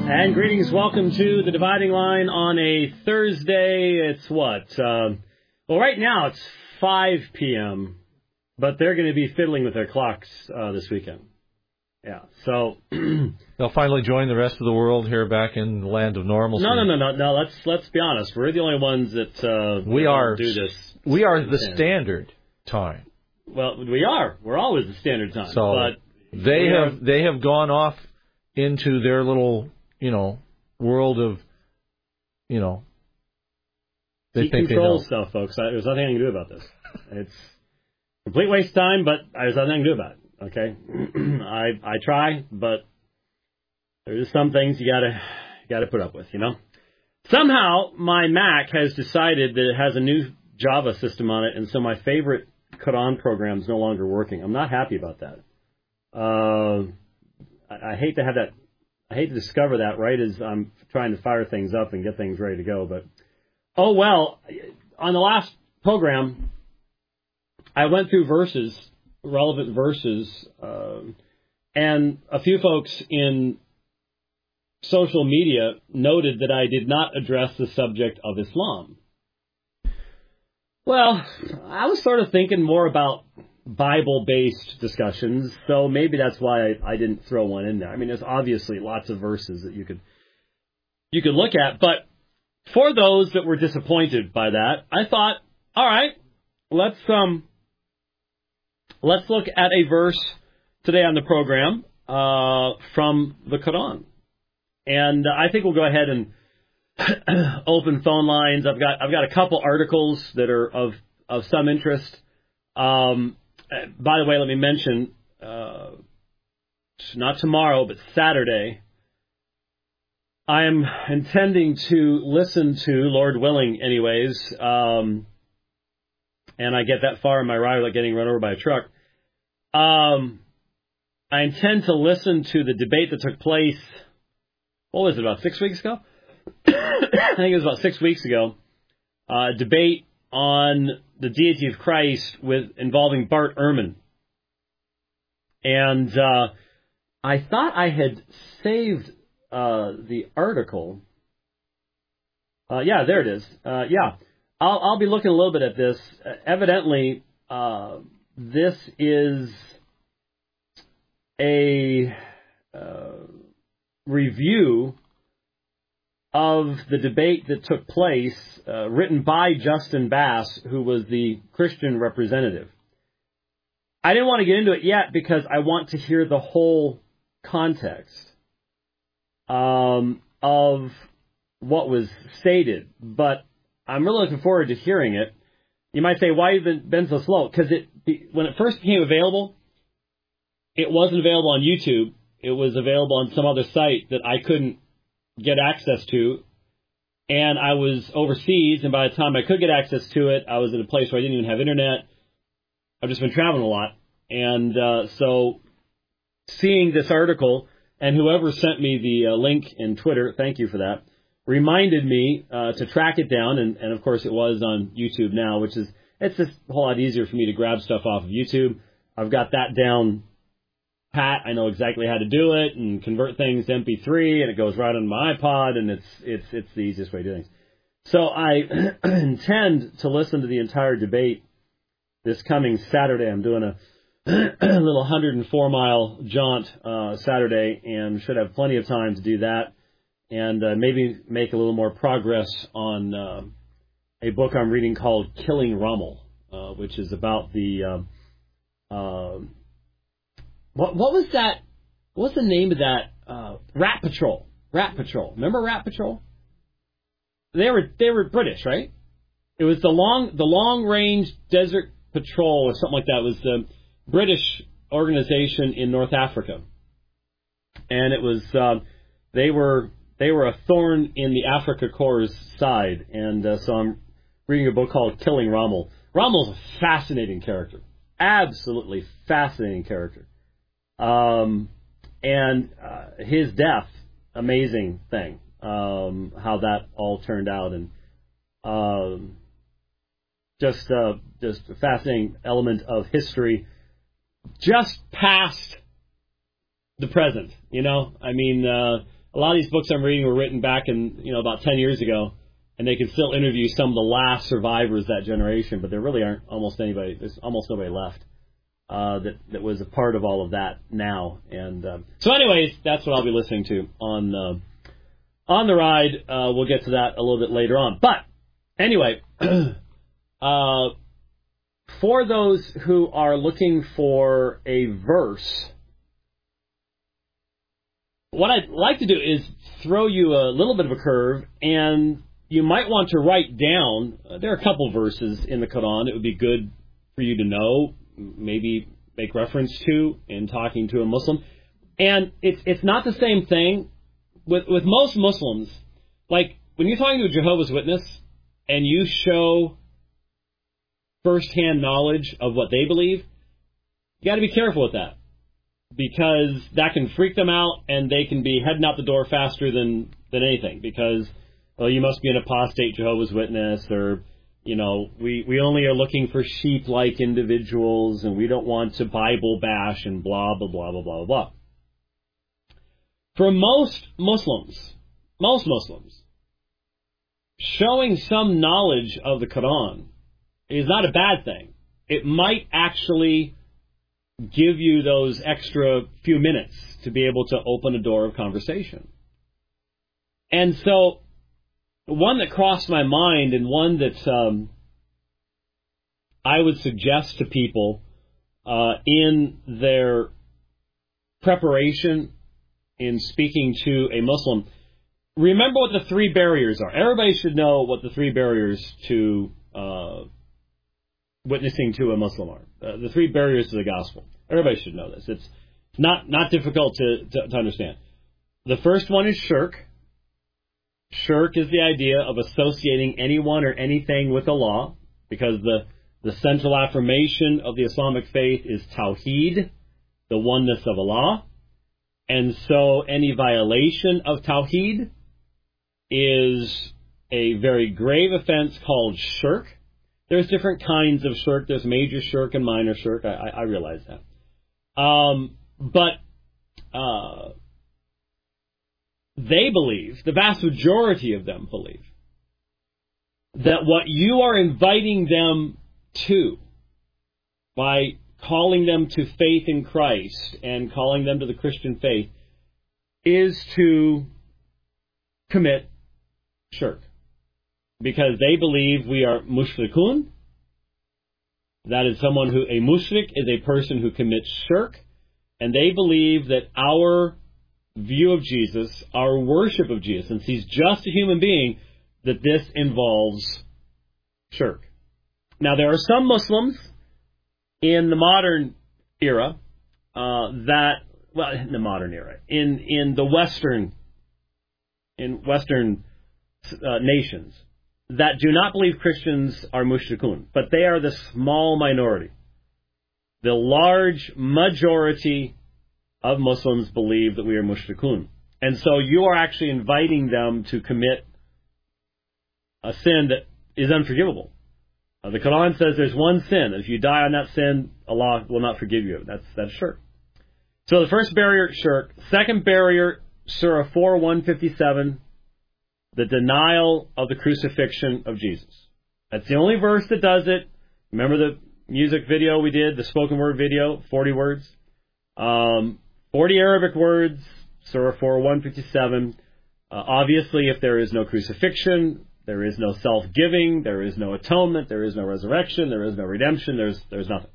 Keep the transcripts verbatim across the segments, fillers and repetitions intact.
And greetings, welcome to the Dividing Line on a Thursday. It's what? Uh, well, right now it's five p.m., but they're going to be fiddling with their clocks uh, this weekend. Yeah, so they'll finally join the rest of the world here back in the land of normalcy. No, no, no, no, no. Let's let's be honest. We're the only ones that uh, we are do this. We are the standard time. Well, we are. We're always the standard time. So but they have are, they have gone off into their little, you know, world of, you know, they think control they know. stuff, folks. There's nothing I can do about this. It's complete waste of time, but there's nothing I can do about it. Okay, I I try, but there's some things you gotta you gotta put up with, you know. Somehow my Mac has decided that it has a new Java system on it, and so my favorite Quran program is no longer working. I'm not happy about that. Uh, I, I hate to have that. I hate to discover that right as I'm trying to fire things up and get things ready to go. But oh well, on the last program, I went through verses. relevant verses, uh, and a few folks in social media noted that I did not address the subject of Islam. Well, I was sort of thinking more about Bible-based discussions, so maybe that's why I, I didn't throw one in there. I mean, there's obviously lots of verses that you could you could look at, but for those that were disappointed by that, I thought, all right, let's um. Let's look at a verse today on the program uh, from the Quran. And uh, I think we'll go ahead and open phone lines. I've got I've got a couple articles that are of, of some interest. Um, by the way, let me mention, uh, not tomorrow, but Saturday, I am intending to listen to, Lord willing anyways, um, and I get that far in my ride without getting run over by a truck. Um, I intend to listen to the debate that took place, what was it, about six weeks ago? I think it was about six weeks ago. Uh, debate on the deity of Christ with involving Bart Ehrman. And uh, I thought I had saved uh, the article. Uh, yeah, there it is. Uh, yeah. I'll, I'll be looking a little bit at this. Uh, evidently, uh, this is a uh, review of the debate that took place, uh, written by Justin Bass, who was the Christian representative. I didn't want to get into it yet because I want to hear the whole context um, of what was stated, but I'm really looking forward to hearing it. You might say, why have you been so slow? Because it, when it first became available, it wasn't available on YouTube. It was available on some other site that I couldn't get access to. And I was overseas, and by the time I could get access to it, I was in a place where I didn't even have internet. I've just been traveling a lot. And uh, so seeing this article, and whoever sent me the uh, link in Twitter, thank you for that, reminded me uh, to track it down, and, and of course it was on YouTube now, which is, it's just a whole lot easier for me to grab stuff off of YouTube. I've got that down pat. I know exactly how to do it and convert things to M P three, and it goes right on my iPod, and it's it's it's the easiest way to do things. So I intend to listen to the entire debate this coming Saturday. I'm doing a little one hundred four mile jaunt uh, Saturday, and should have plenty of time to do that. And uh, maybe make a little more progress on uh, a book I'm reading called Killing Rommel, uh, which is about the uh, uh, what what was that? What's the name of that? Uh, Rat Patrol. Rat Patrol. Remember Rat Patrol? They were they were British, right? It was the long the Long Range Desert Patrol or something like that. It was the British organization in North Africa, and it was uh, they were. They were a thorn in the Africa Corps' side, and uh, so I'm reading a book called Killing Rommel. Rommel's a fascinating character, absolutely fascinating character, um, and uh, his death, amazing thing, um, how that all turned out, and um, just uh, just a fascinating element of history, just past the present. You know, I mean. Uh, a lot of these books I'm reading were written back in, you know, about ten years ago, and they can still interview some of the last survivors of that generation, but there really aren't almost anybody, there's almost nobody left uh, that, that was a part of all of that now. And um, so anyways, that's what I'll be listening to on, uh, on the ride. Uh, we'll get to that a little bit later on. But anyway, uh, for those who are looking for a verse, what I'd like to do is throw you a little bit of a curve, and you might want to write down, uh, there are a couple verses in the Quran it would be good for you to know, maybe make reference to in talking to a Muslim. And it's it's not the same thing. With, with most Muslims, like when you're talking to a Jehovah's Witness and you show firsthand knowledge of what they believe, you got to be careful with that, because that can freak them out and they can be heading out the door faster than, than anything, because, well, you must be an apostate Jehovah's Witness, or, you know, we, we only are looking for sheep-like individuals and we don't want to Bible bash and blah, blah, blah, blah, blah, blah. For most Muslims, most Muslims, showing some knowledge of the Quran is not a bad thing. It might actually give you those extra few minutes to be able to open a door of conversation. And so, one that crossed my mind, and one that um, I would suggest to people uh, in their preparation in speaking to a Muslim, remember what the three barriers are. Everybody should know what the three barriers to uh, witnessing to a Muslim are. Uh, the three barriers to the gospel. Everybody should know this. It's not not difficult to, to, to understand. The first one is shirk. Shirk is the idea of associating anyone or anything with Allah, because the, the central affirmation of the Islamic faith is Tawheed, the oneness of Allah. And so any violation of Tawheed is a very grave offense called shirk. There's different kinds of shirk. There's major shirk and minor shirk. I, I, I realize that. Um, but uh, they believe, the vast majority of them believe, that what you are inviting them to by calling them to faith in Christ and calling them to the Christian faith is to commit shirk. Because they believe we are mushrikun. That is someone who, a mushrik is a person who commits shirk. And they believe that our view of Jesus, our worship of Jesus, since he's just a human being, that this involves shirk. Now, there are some Muslims in the modern era uh, that, well, in the modern era, in, in the Western, in Western uh, nations, that do not believe Christians are mushrikun, but they are the small minority. The large majority of Muslims believe that we are mushrikun. And so you are actually inviting them to commit a sin that is unforgivable. Uh, the Quran says there's one sin. If you die on that sin, Allah will not forgive you. That's, that's shirk. So the first barrier, shirk. Second barrier, Surah four, one fifty-seven, the denial of the crucifixion of Jesus. That's the only verse that does it. Remember the music video we did, the spoken word video, forty words? Um, forty Arabic words, Surah four, one fifty-seven. Uh, obviously, if there is no crucifixion, there is no self-giving, there is no atonement, there is no resurrection, there is no redemption, there's there's nothing.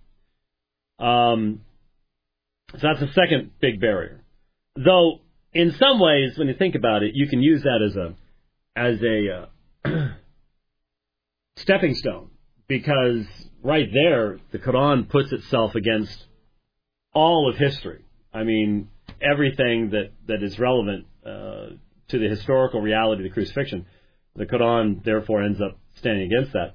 Um, so that's the second big barrier. Though, in some ways, when you think about it, you can use that as a as a uh, stepping stone, because right there, the Quran puts itself against all of history. I mean, everything that, that is relevant uh, to the historical reality of the crucifixion, the Quran therefore ends up standing against that.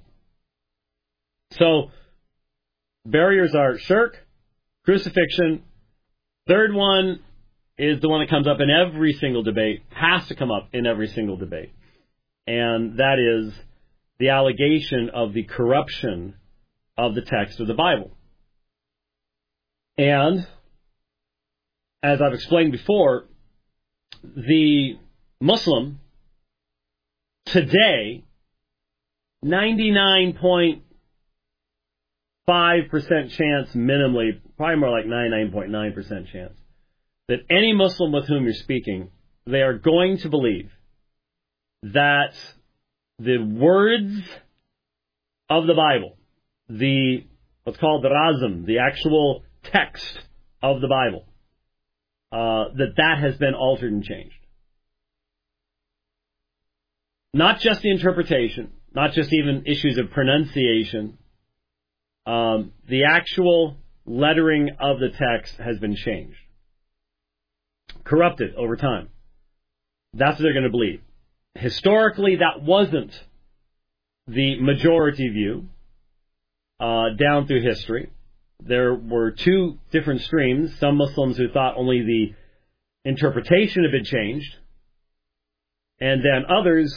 So, barriers are shirk, crucifixion. Third one is the one that comes up in every single debate, has to come up in every single debate. And that is the allegation of the corruption of the text of the Bible. And, as I've explained before, the Muslim today, ninety-nine point five percent chance minimally, probably more like ninety-nine point nine percent chance, that any Muslim with whom you're speaking, they are going to believe that the words of the Bible, the what's called the Razm, the actual text of the Bible, uh, that that has been altered and changed. Not just the interpretation, not just even issues of pronunciation. Um, the actual lettering of the text has been changed, corrupted over time. That's what they're going to believe. Historically, that wasn't the majority view uh, down through history. There were two different streams. Some Muslims who thought only the interpretation had been changed, and then others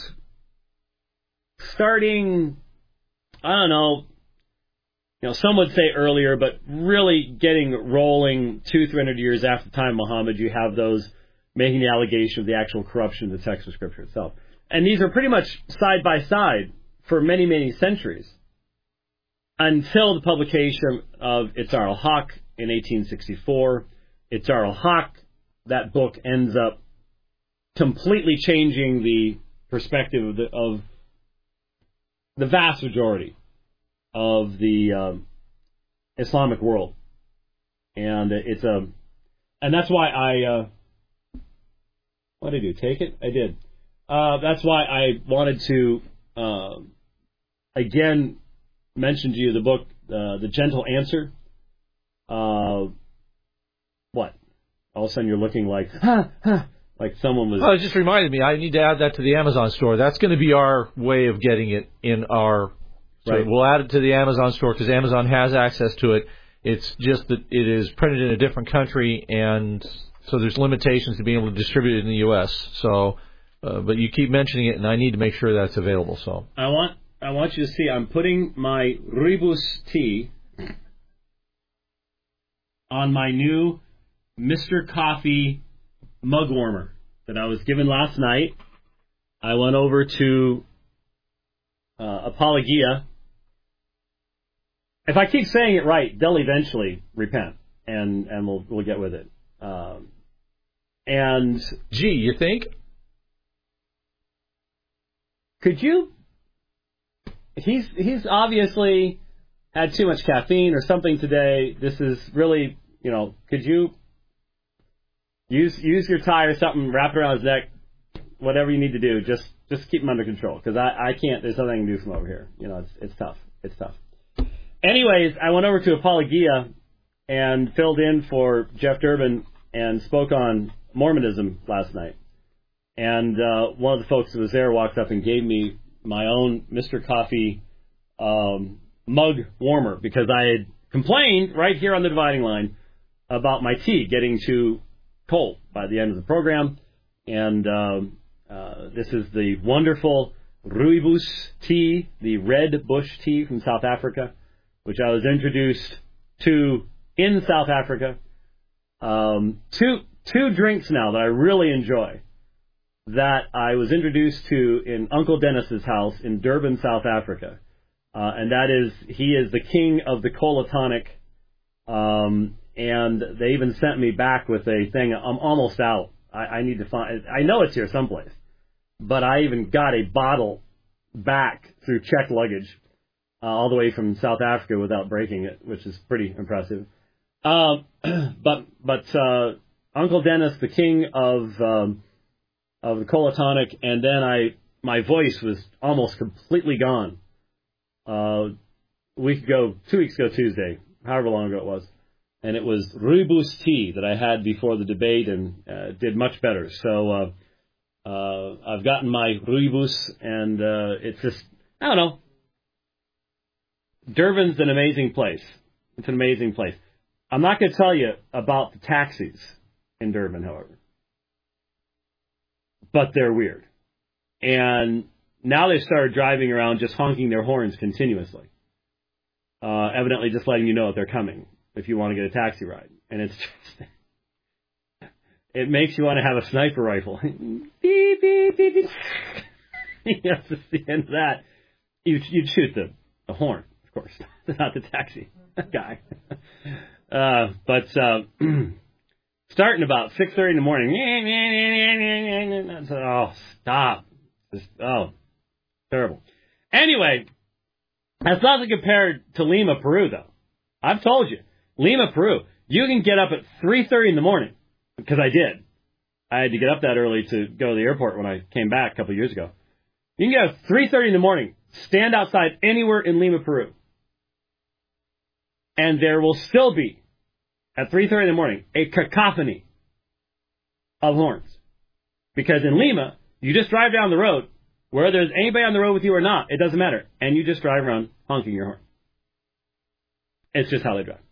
starting, I don't know, you know, some would say earlier, but really getting rolling two, three hundred years after the time of Muhammad, you have those making the allegation of the actual corruption of the text of Scripture itself. And these are pretty much side by side for many, many centuries until the publication of Itzar al-Haq in eighteen sixty-four. Itzar al-Haq, that book ends up completely changing the perspective of the, of the vast majority of the um, Islamic world. And it's a, and that's why I, uh, what did I do? Take it? I did. Uh, that's why I wanted to, uh, again, mention to you the book, uh, The Gentle Answer. Uh, what? All of a sudden you're looking like, huh, huh, like someone was... Oh, it just reminded me, I need to add that to the Amazon store. That's going to be our way of getting it in our... So right. We'll add it to the Amazon store because Amazon has access to it. It's just that it is printed in a different country, and so there's limitations to being able to distribute it in the U S. So... Uh, but you keep mentioning it, and I need to make sure that's available. So I want I want you to see. I'm putting my Rooibos tea on my new Mister Coffee mug warmer that I was given last night. I went over to uh, Apologia. If I keep saying it right, they'll eventually repent, and and we'll we'll get with it. Um, and gee, you think? Could you? He's he's obviously had too much caffeine or something today. This is really, you know, could you use use your tie or something, wrap it around his neck, whatever you need to do, just just keep him under control, because I, I can't, there's nothing I can do from over here. You know, it's it's tough. It's tough. Anyways, I went over to Apologia and filled in for Jeff Durbin and spoke on Mormonism last night. And uh, one of the folks that was there walked up and gave me my own Mister Coffee um, mug warmer, because I had complained right here on the dividing line about my tea getting too cold by the end of the program. And um, uh, this is the wonderful Rooibos tea, the red bush tea from South Africa, which I was introduced to in South Africa. Um, two two drinks now that I really enjoy, that I was introduced to in Uncle Dennis's house in Durban, South Africa. Uh, and that is, he is the king of the cola tonic. Um, and they even sent me back with a thing. I'm almost out. I, I need to find, I know it's here someplace, but I even got a bottle back through checked luggage, uh, all the way from South Africa without breaking it, which is pretty impressive. Um, but, but, uh, Uncle Dennis, the king of, um, of the cola tonic, and then I, my voice was almost completely gone. Uh, a week ago, two weeks ago Tuesday, however long ago it was, and it was Rooibos tea that I had before the debate, and uh, did much better. So uh, uh, I've gotten my Rooibos, and uh, it's just, I don't know. Durban's an amazing place. It's an amazing place. I'm not going to tell you about the taxis in Durban, however, but they're weird. And now they've started driving around just honking their horns continuously. Uh, evidently just letting you know that they're coming if you want to get a taxi ride. And it's just, it makes you want to have a sniper rifle. Beep, beep, beep, beep. Yes, it's the end of that. You'd, you'd shoot the, the horn, of course, not the taxi guy. Uh, but uh, starting about six thirty in the morning. Oh, stop. Just, oh, terrible. Anyway, that's nothing compared to Lima, Peru, though. I've told you, Lima, Peru, you can get up at three thirty in the morning, because I did. I had to get up that early to go to the airport when I came back a couple of years ago. You can get up at three thirty in the morning, stand outside anywhere in Lima, Peru, and there will still be, at three thirty in the morning, a cacophony of horns. Because in Lima, you just drive down the road, whether there's anybody on the road with you or not, it doesn't matter, and you just drive around honking your horn. It's just how they drive.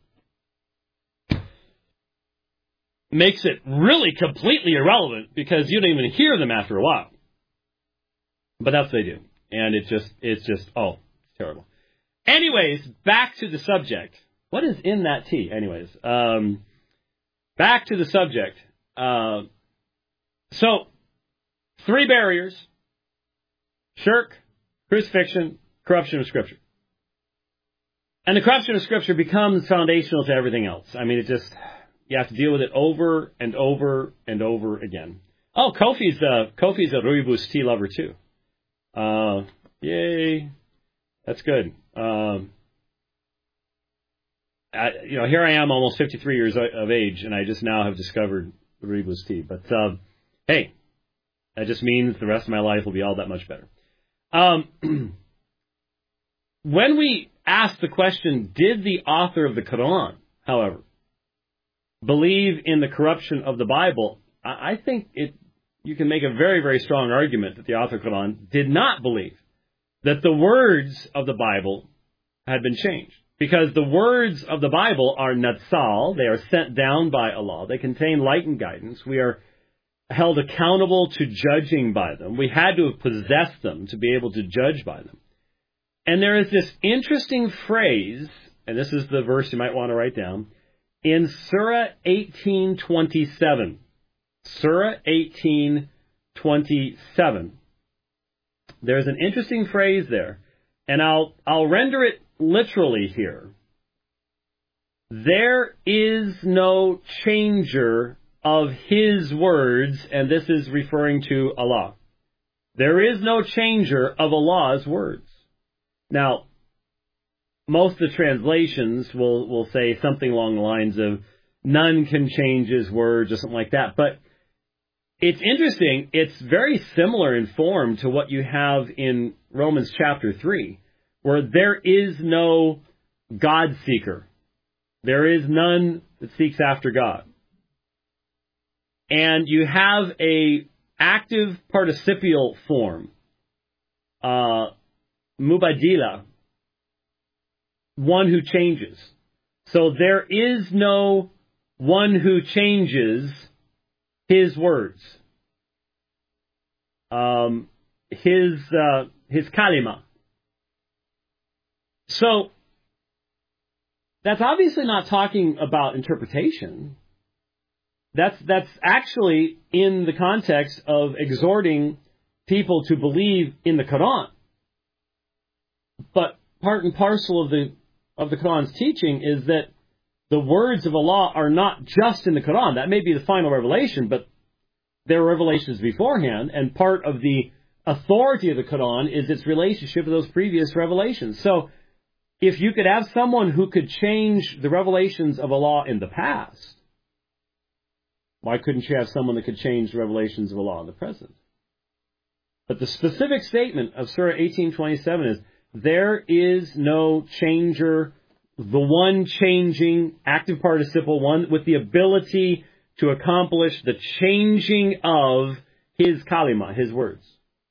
Makes it really completely irrelevant because you don't even hear them after a while. But that's what they do. And it just, it's just, oh, it's terrible. Anyways, back to the subject. What is in that tea? Anyways, um, back to the subject. Uh, so, three barriers: shirk, crucifixion, corruption of Scripture. And the corruption of Scripture becomes foundational to everything else. I mean, it just, you have to deal with it over and over and over again. Oh, Kofi's, uh, Kofi's a Rooibos tea lover, too. Uh, yay. That's good. Um, I, you know, here I am, almost fifty-three years of age, and I just now have discovered the Rooibos tea. But, uh, hey, that just means the rest of my life will be all that much better. Um, when we ask the question, did the author of the Quran, however, believe in the corruption of the Bible, I, I think it. You can make a very, very strong argument that the author of the Quran did not believe that the words of the Bible had been changed. Because the words of the Bible are natsal, they are sent down by Allah, they contain light and guidance, we are held accountable to judging by them, we had to have possessed them to be able to judge by them. And there is this interesting phrase, and this is the verse you might want to write down, in Surah eighteen twenty-seven. Surah eighteen twenty-seven. There's an interesting phrase there, and I'll I'll render it literally here. There is no changer of His words, and this is referring to Allah. There is no changer of Allah's words. Now, most of the translations will, will say something along the lines of, none can change His words, or something like that, but it's interesting, it's very similar in form to what you have in Romans chapter three, where there is no God seeker. There is none that seeks after God. And you have a active participial form, uh, mubadila, one who changes. So there is no one who changes His words, um, his uh, his kalima. So that's obviously not talking about interpretation. That's that's actually in the context of exhorting people to believe in the Quran. But part and parcel of the of the Quran's teaching is that the words of Allah are not just in the Quran. That may be the final revelation, but there are revelations beforehand, and part of the authority of the Quran is its relationship to those previous revelations. So, if you could have someone who could change the revelations of Allah in the past, why couldn't you have someone that could change the revelations of Allah in the present? But the specific statement of Surah eighteen twenty-seven is, there is no changer, the one changing, active participle, one with the ability to accomplish the changing of His kalima, His words.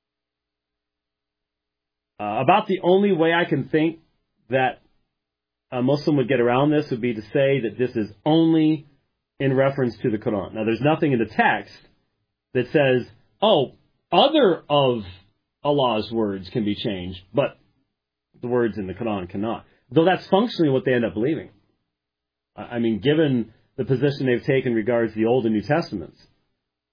Uh, about the only way I can think that a Muslim would get around this would be to say that this is only in reference to the Quran. Now, there's nothing in the text that says, oh, other of Allah's words can be changed, but the words in the Quran cannot. Though that's functionally what they end up believing. I mean, given the position they've taken regards the Old and New Testaments,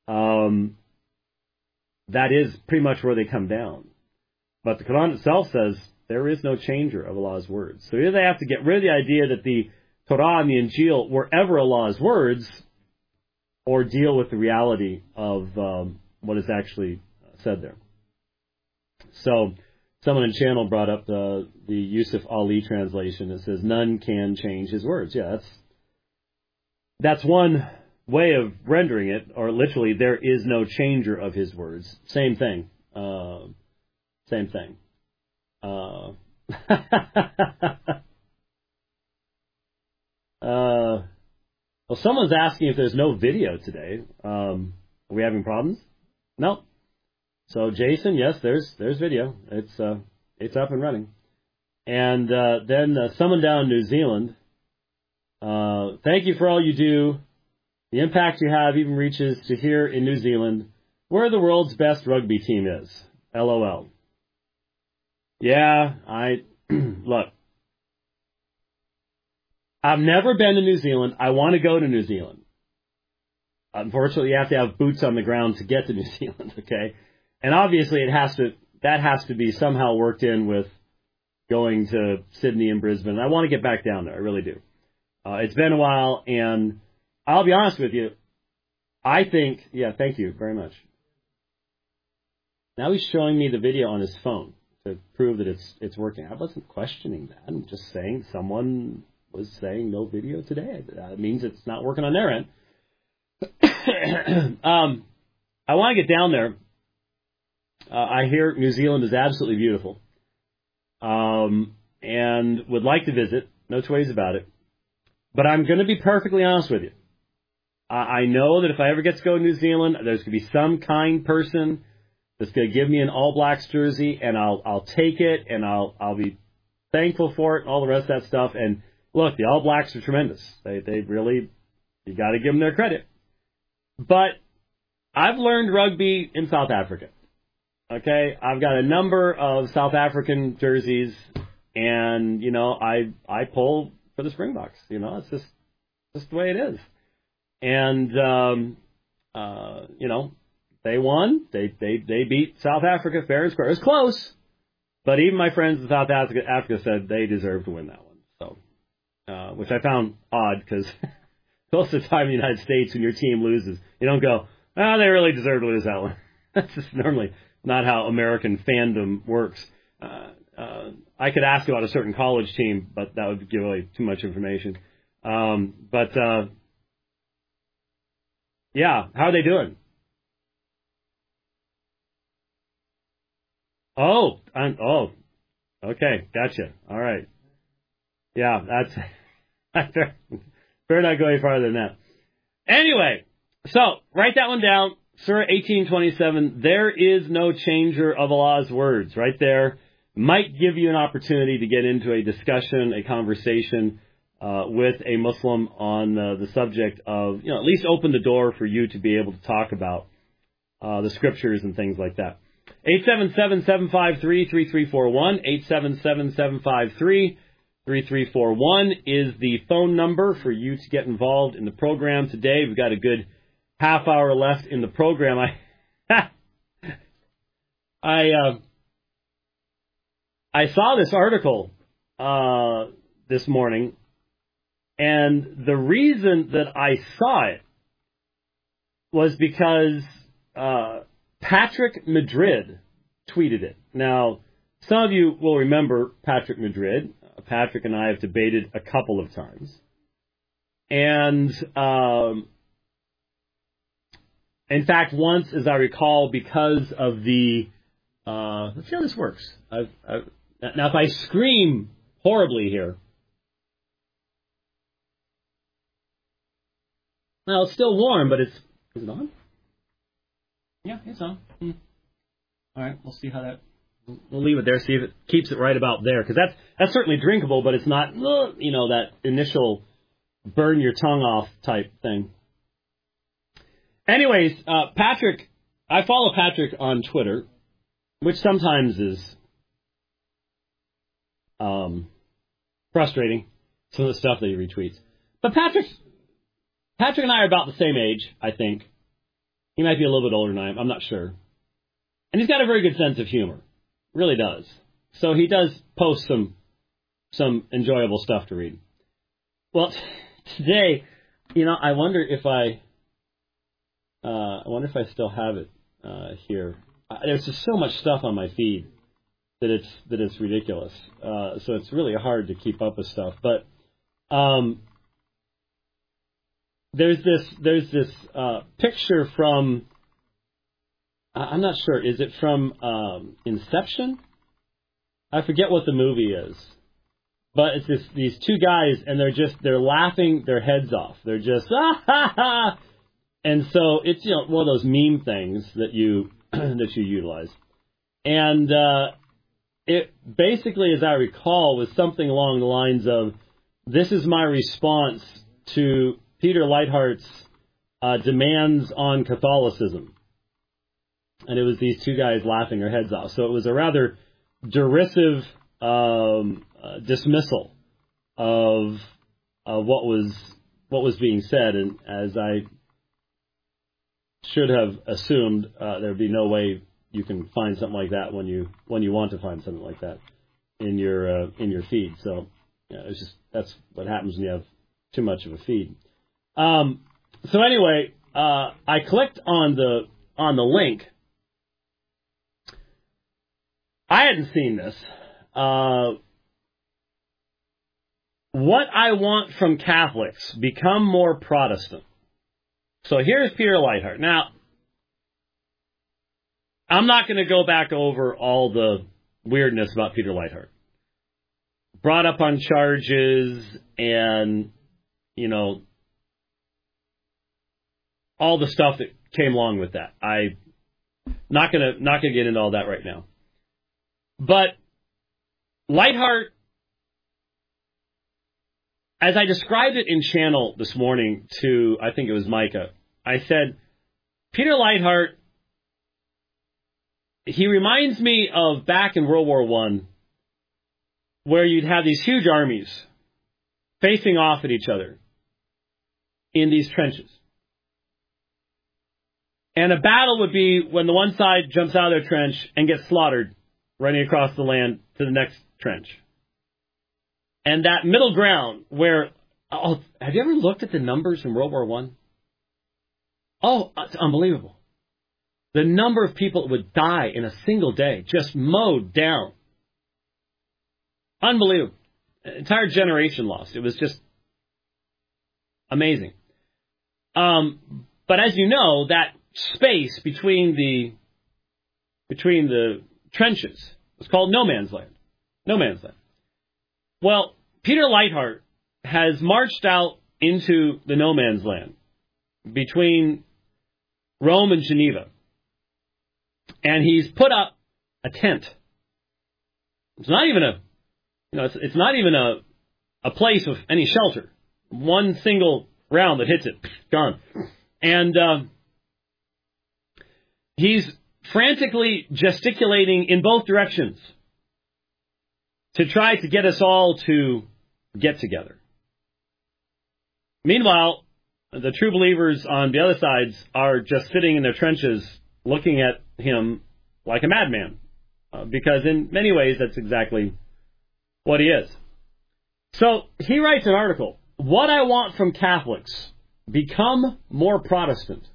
um, that is pretty much where they come down. But the Quran itself says there is no changer of Allah's words. So either they have to get rid of the idea that the Torah and the Injil were ever Allah's words, or deal with the reality of um, what is actually said there. So someone in channel brought up the, the Yusuf Ali translation. It says, none can change his words. Yeah, that's that's one way of rendering it, or literally, there is no changer of his words. Same thing. Uh, same thing. Uh, uh, well, someone's asking if there's no video today. Um, are we having problems? No. So, Jason, yes, there's there's video. It's uh, it's up and running. And uh, then uh, someone down in New Zealand, uh, thank you for all you do. The impact you have even reaches to here in New Zealand, where the world's best rugby team is. LOL. Yeah, I, look, I've never been to New Zealand. I want to go to New Zealand. Unfortunately, you have to have boots on the ground to get to New Zealand, okay? And obviously, it has to, that has to be somehow worked in with going to Sydney and Brisbane. I want to get back down there. I really do. Uh, it's been a while, and I'll be honest with you. I think, yeah, thank you very much. Now he's showing me the video on his phone to prove that it's it's working. I wasn't questioning that. I'm just saying someone was saying no video today. That means it's not working on their end. um, I want to get down there. Uh, I hear New Zealand is absolutely beautiful, um, and would like to visit. No two ways about it. But I'm going to be perfectly honest with you. I, I know that if I ever get to go to New Zealand, there's going to be some kind person that's going to give me an All Blacks jersey, and I'll I'll take it, and I'll I'll be thankful for it, and all the rest of that stuff. And look, the All Blacks are tremendous. They they really, you got to give them their credit. But I've learned rugby in South Africa. Okay, I've got a number of South African jerseys, and you know I I pull for the Springboks. You know, it's just just the way it is. And um, uh, you know. They won. They they they beat South Africa fair and square. It was close, but even my friends in South Africa, Africa said they deserved to win that one. So, uh, which I found odd because most of the time in the United States, when your team loses, you don't go, "Ah, oh, they really deserve to lose that one." That's just normally not how American fandom works. Uh, uh, I could ask about a certain college team, but that would give away too much information. Um, but uh, yeah, how are they doing? Oh, I'm, oh, okay, gotcha. All right. Yeah, that's, fair, fair not go any farther than that. Anyway, so, write that one down. Surah eighteen twenty-seven, there is no changer of Allah's words. Right there might give you an opportunity to get into a discussion, a conversation uh, with a Muslim on uh, the subject of, you know, at least open the door for you to be able to talk about uh, the scriptures and things like that. eight seven seven, seven five three, three three four one, eight seven seven, seven five three, three three four one is the phone number for you to get involved in the program today. We've got a good half hour left in the program. I I uh, I saw this article uh, this morning, and the reason that I saw it was because uh, Patrick Madrid tweeted it. Now, some of you will remember Patrick Madrid. Patrick and I have debated a couple of times. And, um, in fact, once, as I recall, because of the, uh, let's see how this works. I've, I've, now, if I scream horribly here, well, it's still warm, but it's, is it on? Yeah, it's on. Hmm. All right, we'll see how that. We'll leave it there. See if it keeps it right about there, because that's that's certainly drinkable, but it's not, you know, that initial burn your tongue off type thing. Anyways, uh, Patrick, I follow Patrick on Twitter, which sometimes is um, frustrating. Some of the stuff that he retweets, but Patrick, Patrick and I are about the same age, I think. He might be a little bit older than I am. I'm not sure. And he's got a very good sense of humor. Really does. So he does post some some enjoyable stuff to read. Well, today, you know, I wonder if I, uh, I wonder if I still have it uh, here. Uh, there's just so much stuff on my feed that it's that it's ridiculous. Uh, so it's really hard to keep up with stuff. But um, there's this there's this uh, picture from. I'm not sure. Is it from um, Inception? I forget what the movie is. But it's this, these two guys, and they're just, they're laughing their heads off. They're just, ah, ha, ha. And so it's, you know, one of those meme things that you, that you utilize. And uh, it basically, as I recall, was something along the lines of, this is my response to Peter Leithart's uh, demands on Catholicism. And it was these two guys laughing their heads off. So it was a rather derisive um, uh, dismissal of uh, what was what was being said, and as I should have assumed, uh, there'd be no way you can find something like that when you when you want to find something like that in your uh, in your feed. So yeah, it's just that's what happens when you have too much of a feed. Um, so anyway, uh, I clicked on the on the link. I hadn't seen this. Uh, what I want from Catholics, become more Protestant. So here's Peter Leithart. Now, I'm not going to go back over all the weirdness about Peter Leithart. Brought up on charges and, you know, all the stuff that came along with that. I'm not going to not going to get into all that right now. But Leithart, as I described it in channel this morning to, I think it was Micah, I said, Peter Leithart, he reminds me of back in World War One, where you'd have these huge armies facing off at each other in these trenches. And a battle would be when the one side jumps out of their trench and gets slaughtered, running across the land to the next trench. And that middle ground where, oh, have you ever looked at the numbers in World War One? Oh, it's unbelievable. The number of people that would die in a single day, just mowed down. Unbelievable. An entire generation lost. It was just amazing. Um, but as you know, that space between the between the trenches was called no man's land. No man's land. Well, Peter Leithart has marched out into the no man's land between Rome and Geneva. And he's put up a tent. It's not even a, you know, it's, it's not even a, a place of any shelter. One single round that hits it, gone. And um, he's frantically gesticulating in both directions to try to get us all to get together. Meanwhile, the true believers on the other sides are just sitting in their trenches looking at him like a madman, uh, because in many ways that's exactly what he is. So he writes an article, What I Want from Catholics, Become More Protestant.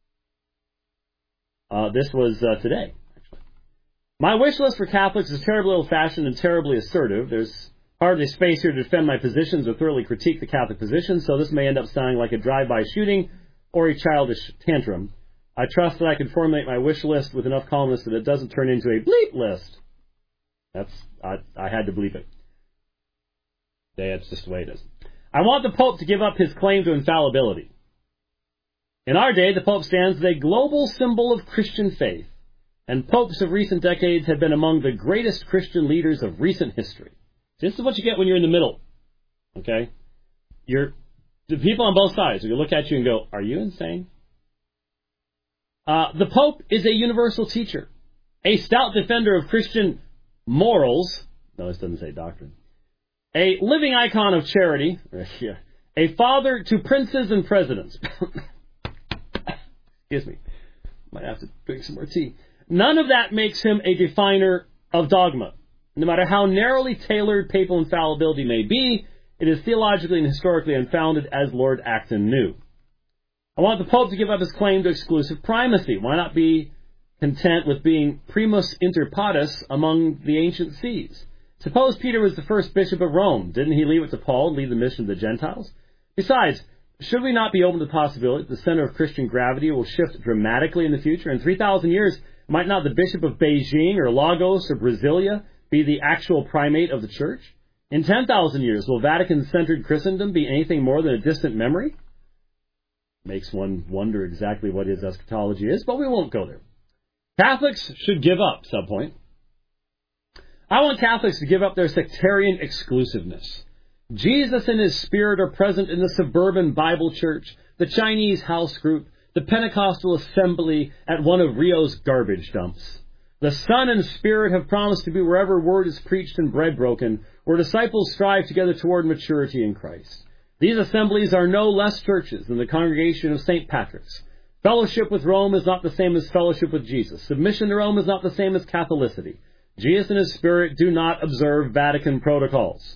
Uh, this was uh, today, actually. My wish list for Catholics is terribly old-fashioned and terribly assertive. There's hardly space here to defend my positions or thoroughly critique the Catholic position, so this may end up sounding like a drive-by shooting or a childish tantrum. I trust that I can formulate my wish list with enough calmness that it doesn't turn into a bleep list. That's I, I had to bleep it. Yeah, it's just the way it is. I want the Pope to give up his claim to infallibility. In our day, the Pope stands as a global symbol of Christian faith, and popes of recent decades have been among the greatest Christian leaders of recent history. This is what you get when you're in the middle. Okay? You're the people on both sides are going to look at you and go, are you insane? Uh, the Pope is a universal teacher, a stout defender of Christian morals. No, this doesn't say doctrine. A living icon of charity. A father to princes and presidents. Excuse me. Might have to drink some more tea. None of that makes him a definer of dogma. No matter how narrowly tailored papal infallibility may be, it is theologically and historically unfounded, as Lord Acton knew. I want the Pope to give up his claim to exclusive primacy. Why not be content with being primus inter pares among the ancient sees? Suppose Peter was the first bishop of Rome. Didn't he leave it to Paul to lead the mission of the Gentiles? Besides, should we not be open to the possibility that the center of Christian gravity will shift dramatically in the future? In three thousand years, might not the bishop of Beijing or Lagos or Brasilia be the actual primate of the church? In ten thousand years, will Vatican-centered Christendom be anything more than a distant memory? Makes one wonder exactly what his eschatology is, but we won't go there. Catholics should give up, subpoint. I want Catholics to give up their sectarian exclusiveness. Jesus and his Spirit are present in the suburban Bible church, the Chinese house group, the Pentecostal assembly at one of Rio's garbage dumps. The Son and Spirit have promised to be wherever word is preached and bread broken, where disciples strive together toward maturity in Christ. These assemblies are no less churches than the congregation of Saint Patrick's. Fellowship with Rome is not the same as fellowship with Jesus. Submission to Rome is not the same as Catholicity. Jesus and his Spirit do not observe Vatican protocols.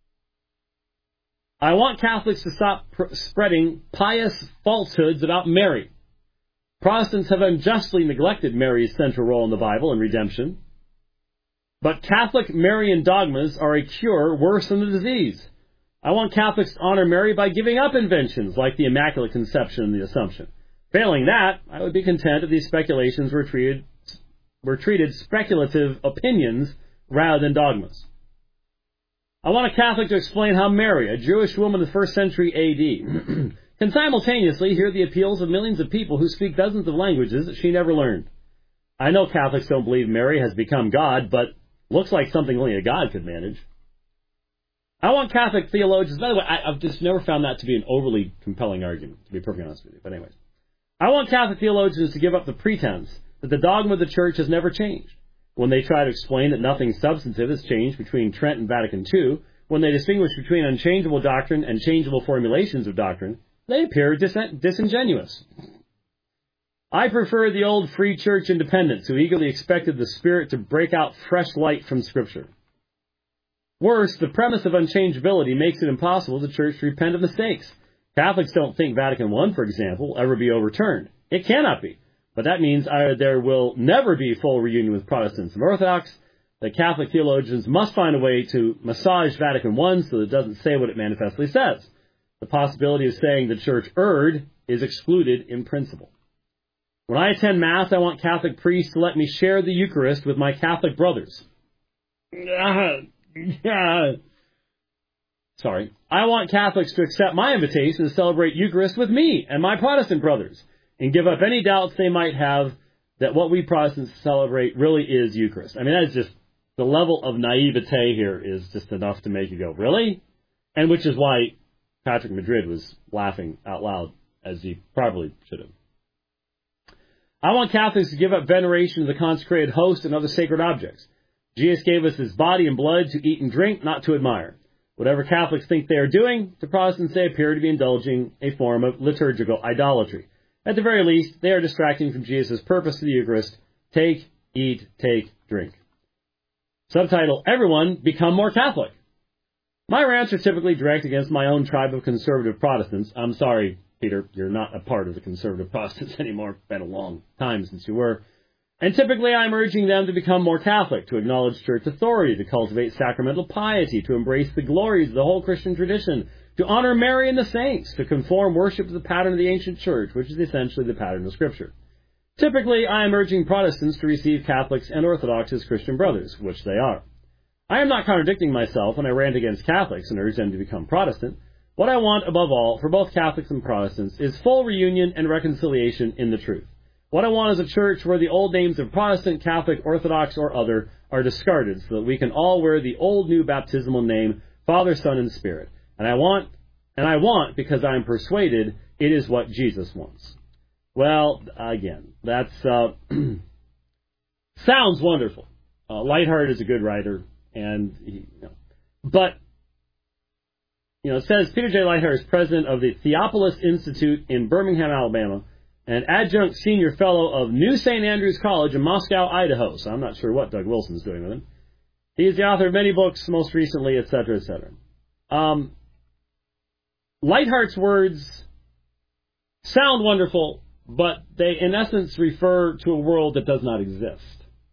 I want Catholics to stop pr- spreading pious falsehoods about Mary. Protestants have unjustly neglected Mary's central role in the Bible and redemption. But Catholic Marian dogmas are a cure worse than the disease. I want Catholics to honor Mary by giving up inventions like the Immaculate Conception and the Assumption. Failing that, I would be content if these speculations were treated, were treated speculative opinions rather than dogmas. I want a Catholic to explain how Mary, a Jewish woman of the first century A D, can simultaneously hear the appeals of millions of people who speak dozens of languages that she never learned. I know Catholics don't believe Mary has become God, but looks like something only a God could manage. I want Catholic theologians, by the way, I, I've just never found that to be an overly compelling argument, to be perfectly honest with you. But anyways, I want Catholic theologians to give up the pretense that the dogma of the Church has never changed. When they try to explain that nothing substantive has changed between Trent and Vatican Two, when they distinguish between unchangeable doctrine and changeable formulations of doctrine, they appear dis- disingenuous. I prefer the old Free Church independents who eagerly expected the Spirit to break out fresh light from Scripture. Worse, the premise of unchangeability makes it impossible for the Church to repent of mistakes. Catholics don't think Vatican One, for example, will ever be overturned. It cannot be. But that means either there will never be full reunion with Protestants and Orthodox, that Catholic theologians must find a way to massage Vatican One so that it doesn't say what it manifestly says. The possibility of saying the Church erred is excluded in principle. When I attend Mass, I want Catholic priests to let me share the Eucharist with my Catholic brothers. Yeah. Sorry. I want Catholics to accept my invitation to celebrate Eucharist with me and my Protestant brothers and give up any doubts they might have that what we Protestants celebrate really is Eucharist. I mean, that is just, the level of naivete here is just enough to make you go, really? And which is why Patrick Madrid was laughing out loud, as he probably should have. I want Catholics to give up veneration of the consecrated host and other sacred objects. Jesus gave us his body and blood to eat and drink, not to admire. Whatever Catholics think they are doing, to Protestants they appear to be indulging a form of liturgical idolatry. At the very least, they are distracting from Jesus' purpose to the Eucharist. Take, eat, take, drink. Subtitle, Everyone Become More Catholic. My rants are typically direct against my own tribe of conservative Protestants. I'm sorry, Peter, you're not a part of the conservative Protestants anymore. It's been a long time since you were. And typically I'm urging them to become more Catholic, to acknowledge church authority, to cultivate sacramental piety, to embrace the glories of the whole Christian tradition, to honor Mary and the saints, to conform worship to the pattern of the ancient church, which is essentially the pattern of Scripture. Typically, I am urging Protestants to receive Catholics and Orthodox as Christian brothers, which they are. I am not contradicting myself when I rant against Catholics and urge them to become Protestant. What I want, above all, for both Catholics and Protestants is full reunion and reconciliation in the truth. What I want is a church where the old names of Protestant, Catholic, Orthodox, or other are discarded so that we can all wear the old new baptismal name, Father, Son, and Spirit. And I want, and I want because I am persuaded it is what Jesus wants. Well, again, that's, uh, sounds wonderful. Uh, Lightheart is a good writer, and, he, you know, but, you know, it says Peter J. Lightheart is president of the Theopolis Institute in Birmingham, Alabama, and adjunct senior fellow of New Saint Andrews College in Moscow, Idaho. So I'm not sure what Doug Wilson's doing with him. He is the author of many books, most recently, et cetera, et cetera. Um, Lightheart's words sound wonderful, but they, in essence, refer to a world that does not exist.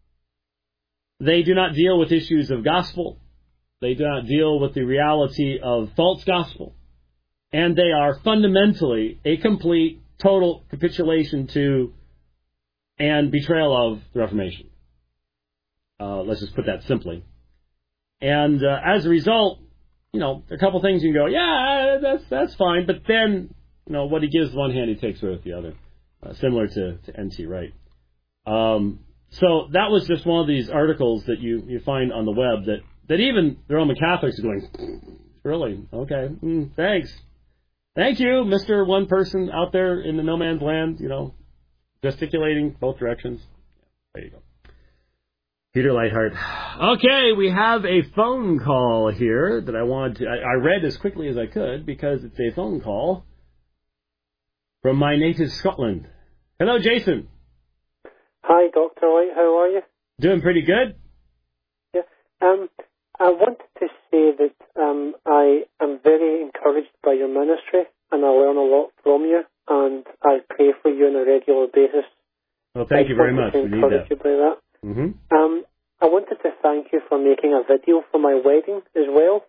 They do not deal with issues of gospel. They do not deal with the reality of false gospel. And they are fundamentally a complete, total capitulation to and betrayal of the Reformation. Uh, let's just put that simply. And uh, as a result, you know, a couple things you can go, yeah, that's that's fine. But then, you know, what he gives one hand, he takes away with the other. Uh, similar to, to N T Wright. Um, so that was just one of these articles that you, you find on the web that, that even the Roman Catholics are going, really? Okay, mm, thanks. Thank you, Mister One Person out there in the no man's land, you know, gesticulating both directions. There you go. Peter Lightheart. Okay, we have a phone call here that I wanted to, I, I read as quickly as I could because it's a phone call from my native Scotland. Hello, Jason. Hi, Doctor Light. How are you? Doing pretty good. Yeah. Um, I wanted to say that um, I am very encouraged by your ministry, and I learn a lot from you, and I pray for you on a regular basis. Well, thank I you very much. To we need encourage that. you by that. Mm-hmm. Um, I wanted to thank you for making a video for my wedding as well.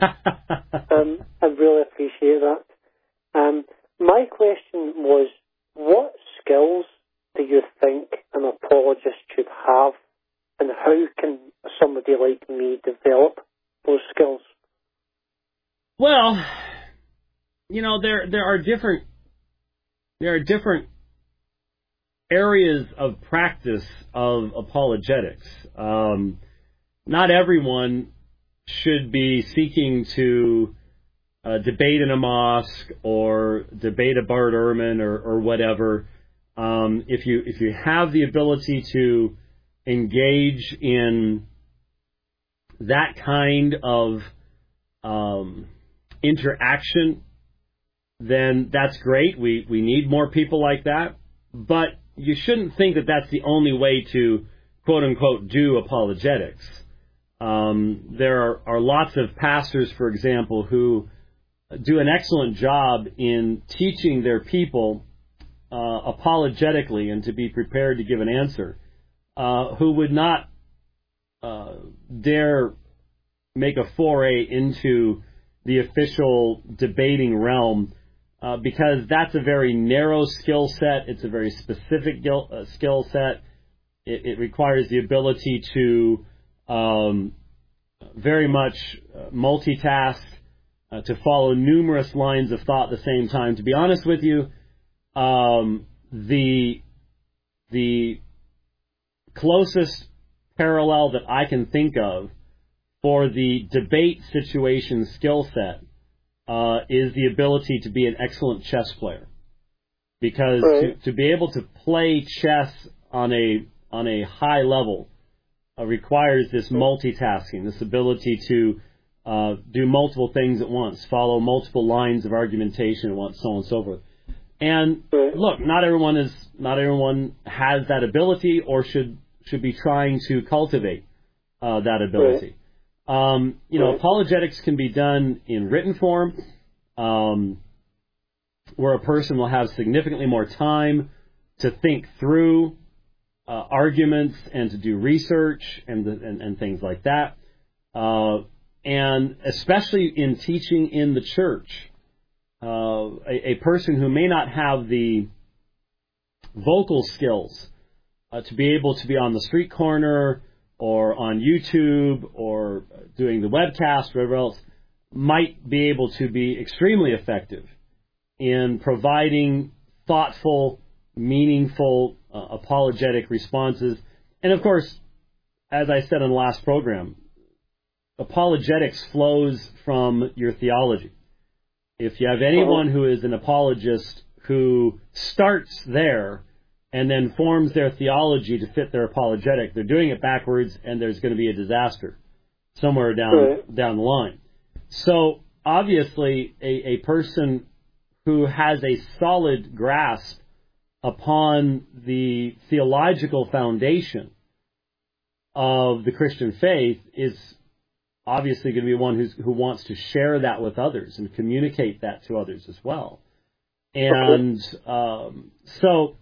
um, I really appreciate that. Um, my question was, what skills do you think an apologist should have, and how can somebody like me develop those skills? Well, you know, there there are different there are different areas of practice of apologetics. Um, not everyone should be seeking to uh, debate in a mosque or debate a Bart Ehrman or, or whatever. Um, if you if you have the ability to engage in that kind of um, interaction, then that's great. We we need more people like that. But you shouldn't think that that's the only way to, quote unquote, do apologetics. Um, there are, are lots of pastors, for example, who do an excellent job in teaching their people uh, apologetically and to be prepared to give an answer, uh, who would not uh, dare make a foray into the official debating realm, uh, because that's a very narrow skill set. It's a very specific gil- uh, skill set. It, it requires the ability to um, very much uh, multitask, uh, to follow numerous lines of thought at the same time. To be honest with you, um, the the closest parallel that I can think of for the debate situation skill set uh, is the ability to be an excellent chess player. Because right. to, to be able to play chess on a on a high level uh, requires this multitasking, this ability to uh, do multiple things at once, follow multiple lines of argumentation at once, so on and so forth. And right. look, not everyone is not everyone has that ability or should should be trying to cultivate uh, that ability. Right. Um, you know, right. apologetics can be done in written form, um, where a person will have significantly more time to think through uh, arguments and to do research and, and, and things like that. Uh, and especially in teaching in the church, uh, a, a person who may not have the vocal skills uh, to be able to be on the street corner or on YouTube or doing the webcast or whatever else might be able to be extremely effective in providing thoughtful, meaningful, uh, apologetic responses. And of course, as I said in the last program, apologetics flows from your theology. If you have anyone who is an apologist who starts there and then forms their theology to fit their apologetic, they're doing it backwards, and there's going to be a disaster somewhere down right. down the line. So obviously, a, a person who has a solid grasp upon the theological foundation of the Christian faith is obviously going to be one who's, who wants to share that with others and communicate that to others as well. And um, so,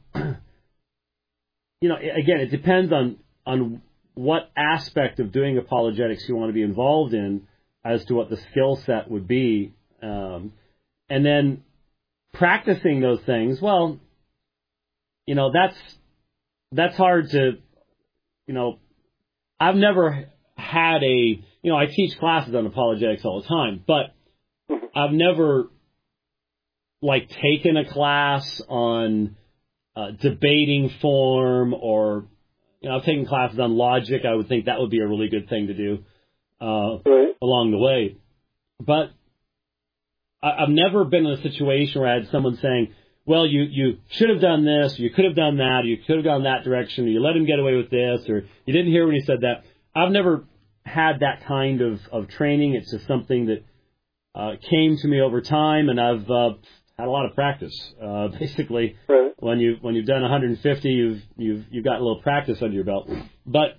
you know, again, it depends on on what aspect of doing apologetics you want to be involved in as to what the skill set would be. Um, and then practicing those things, well, you know, that's that's hard to, you know, I've never had a, you know, I teach classes on apologetics all the time, but I've never, like, taken a class on uh, debating form or, you know, I've taken classes on logic. I would think that would be a really good thing to do uh, right. along the way. But I, I've never been in a situation where I had someone saying, well, you, you should have done this, or you could have done that, or you could have gone that direction, or you let him get away with this, or you didn't hear when he said that. I've never had that kind of, of training. It's just something that uh, came to me over time, and I've uh, had a lot of practice. Uh, basically, right. when you when you've done one hundred fifty, you've you've you've got a little practice under your belt. But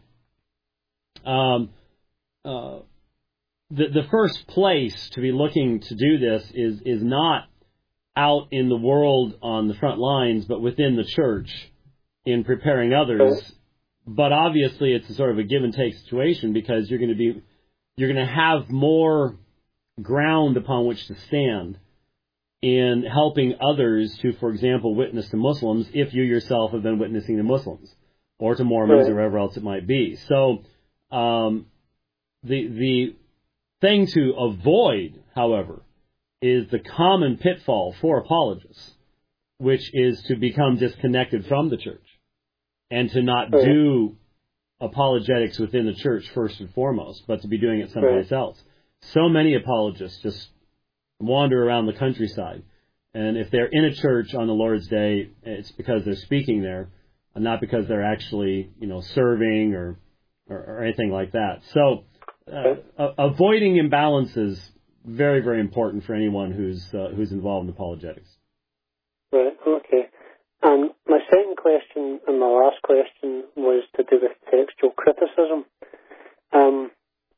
um, uh, the the first place to be looking to do this is is not out in the world on the front lines, but within the church in preparing others. Right. But obviously, it's a sort of a give and take situation because you're going to be you're going to have more ground upon which to stand in helping others to, for example, witness to Muslims if you yourself have been witnessing to Muslims or to Mormons right. or wherever else it might be. So um, the the thing to avoid, however, is the common pitfall for apologists, which is to become disconnected from the church and to not right. do apologetics within the church first and foremost, but to be doing it someplace right. else. So many apologists just wander around the countryside, and if they're in a church on the Lord's Day, it's because they're speaking there, and not because they're actually, you know, serving or or, or anything like that. So uh, uh, avoiding imbalances very, very important for anyone who's uh, who's involved in apologetics. Right. Okay. And my second question and my last question was to do with textual criticism. Um,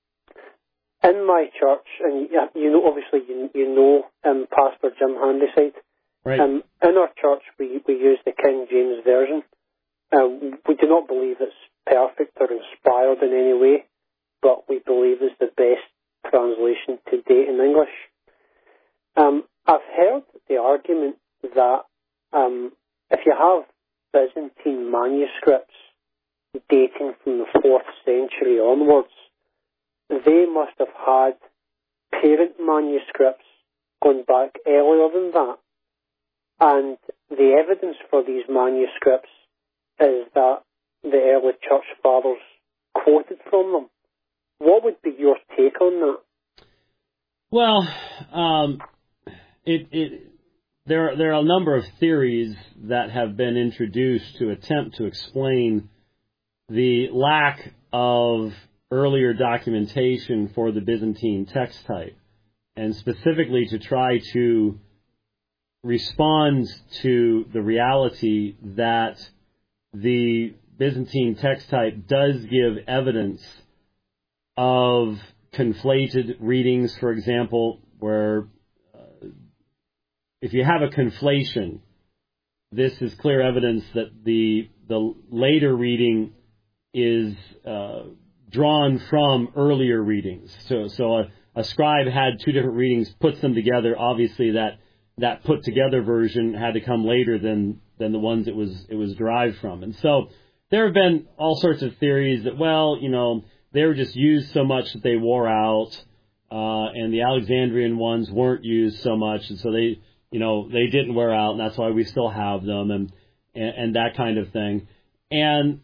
in my church, and you, you know, obviously you, you know um, Pastor Jim Handyside. Right. Um, in our church, we, we use the King James Version. Um, we do not believe it's perfect or inspired in any way, but we believe it's the best translation to date in English. Um, I've heard the argument that um, if you have Byzantine manuscripts dating from the fourth century onwards, they must have had parent manuscripts going back earlier than that. And the evidence for these manuscripts is that the early church fathers quoted from them. What would be your take on that? Well, um, it, it, there, there are a number of theories that have been introduced to attempt to explain the lack of earlier documentation for the Byzantine text type, and specifically to try to respond to the reality that the Byzantine text type does give evidence of conflated readings, for example, where uh, if you have a conflation, this is clear evidence that the the later reading is uh, drawn from earlier readings. So, so a, a scribe had two different readings, puts them together. Obviously, that that put together version had to come later than than the ones it was it was derived from. And so there have been all sorts of theories that, well, you know, they were just used so much that they wore out, uh, and the Alexandrian ones weren't used so much, and so they, you know, they didn't wear out, and that's why we still have them, and and, and that kind of thing. And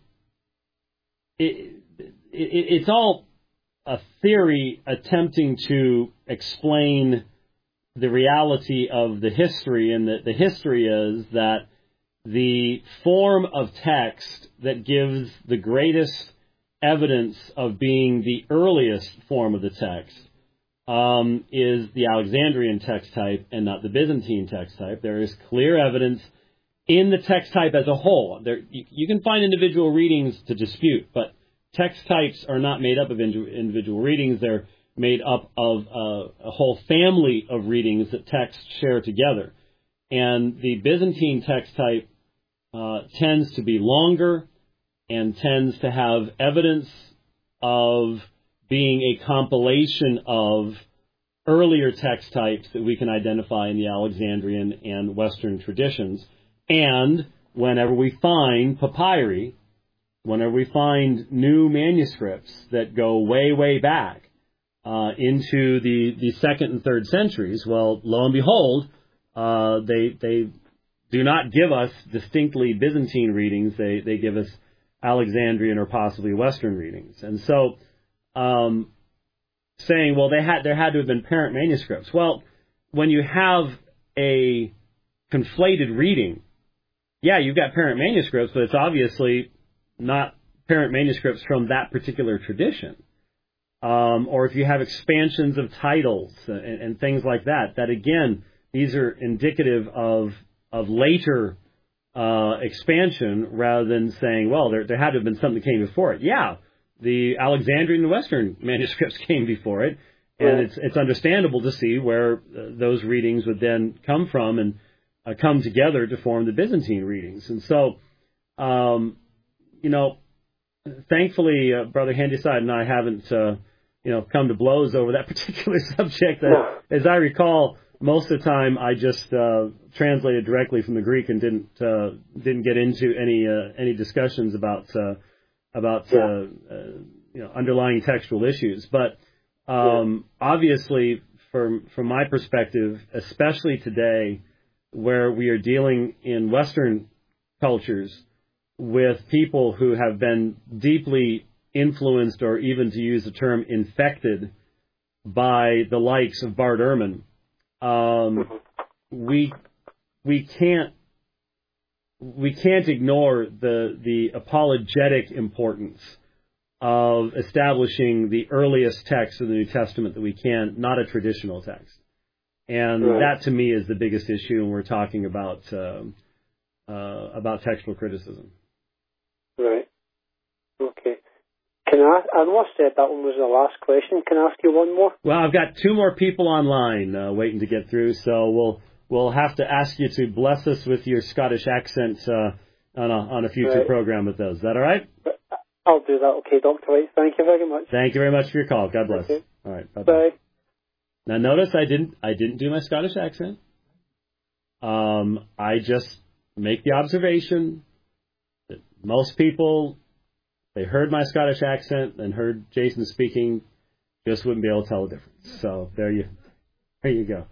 it, it, it's all a theory attempting to explain the reality of the history, and the, the history is that the form of text that gives the greatest evidence of being the earliest form of the text um, is the Alexandrian text type and not the Byzantine text type. There is clear evidence in the text type as a whole. There, you, you can find individual readings to dispute, but text types are not made up of individual readings. They're made up of uh, a whole family of readings that texts share together. And the Byzantine text type uh, tends to be longer and tends to have evidence of being a compilation of earlier text types that we can identify in the Alexandrian and Western traditions. And whenever we find papyri, whenever we find new manuscripts that go way, way back uh, into the, the second and third centuries, well, lo and behold, uh, they they do not give us distinctly Byzantine readings. They they give us Alexandrian or possibly Western readings. And so um, saying, well, they had there had to have been parent manuscripts. Well, when you have a conflated reading, yeah, you've got parent manuscripts, but it's obviously not parent manuscripts from that particular tradition. Um, or if you have expansions of titles and, and things like that, that again, these are indicative of of later uh, expansion rather than saying, well, there, there had to have been something that came before it. Yeah, the Alexandrian and Western manuscripts came before it, and yeah. it's it's understandable to see where uh, those readings would then come from and uh, come together to form the Byzantine readings. And so, um, you know, thankfully, uh, Brother Handyside and I haven't, uh, you know, come to blows over that particular subject. Yeah. As I recall, most of the time I just uh, translated directly from the Greek and didn't uh, didn't get into any uh, any discussions about uh, about yeah. uh, uh, you know underlying textual issues. But um, yeah. obviously, from from my perspective, especially today, where we are dealing in Western cultures with people who have been deeply influenced, or even to use the term infected, by the likes of Bart Ehrman, um, we we can't we can't ignore the the apologetic importance of establishing the earliest text of the New Testament that we can, not a traditional text, and right. that to me is the biggest issue when we're talking about uh, uh, about textual criticism. Right. Okay. Can I, I almost said that one was the last question. Can I ask you one more? Well, I've got two more people online uh, waiting to get through, so we'll we'll have to ask you to bless us with your Scottish accent uh, on a on a future right. program with those. Is that all right? I'll do that. Okay, Doctor White. Thank you very much. Thank you very much for your call. God bless. Okay. All right. Bye-bye. Bye. Now, notice I didn't I didn't do my Scottish accent. Um, I just make the observation that most people, they heard my Scottish accent and heard Jason speaking, just wouldn't be able to tell the difference. So there you, there you go.